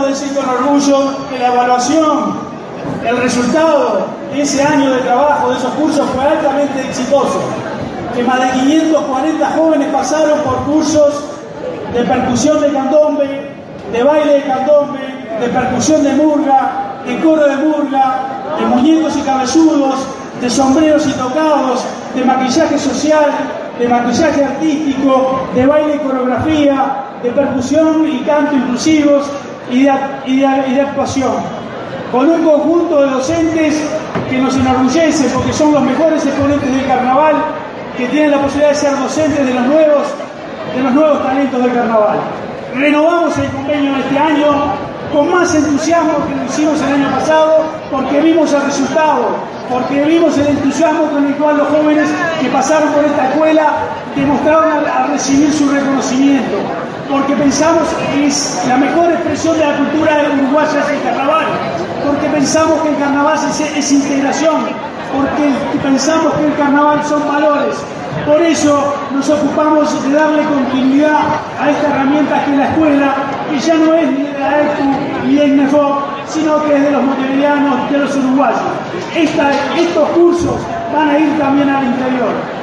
puedo decir con orgullo que la evaluación, el resultado de ese año de trabajo, de esos cursos, fue altamente exitoso. Que más de 540 jóvenes pasaron por cursos de percusión de candombe, de baile de candombe, de percusión de murga, de coro de murga, de muñecos y cabelludos, de sombreros y tocados, de maquillaje social, de maquillaje artístico, de baile y coreografía, de percusión y canto inclusivos y de actuación. Con un conjunto de docentes que nos enorgullece porque son los mejores exponentes del carnaval, que tienen la posibilidad de ser docentes de los nuevos talentos del carnaval. Renovamos el convenio este año con más entusiasmo que lo hicimos el año pasado, porque vimos el resultado, porque vimos el entusiasmo con el cual los jóvenes que pasaron por esta escuela demostraron a recibir su reconocimiento, porque pensamos que es la mejor expresión de la cultura uruguaya es el carnaval, porque pensamos que el carnaval es integración, porque pensamos que el carnaval son valores. Por eso nos ocupamos de darle continuidad a esta herramienta que es la escuela, que ya no es ni de la ECU ni del INEFOC, sino que es de los montevideanos, de los uruguayos. Estos cursos van a ir también al interior.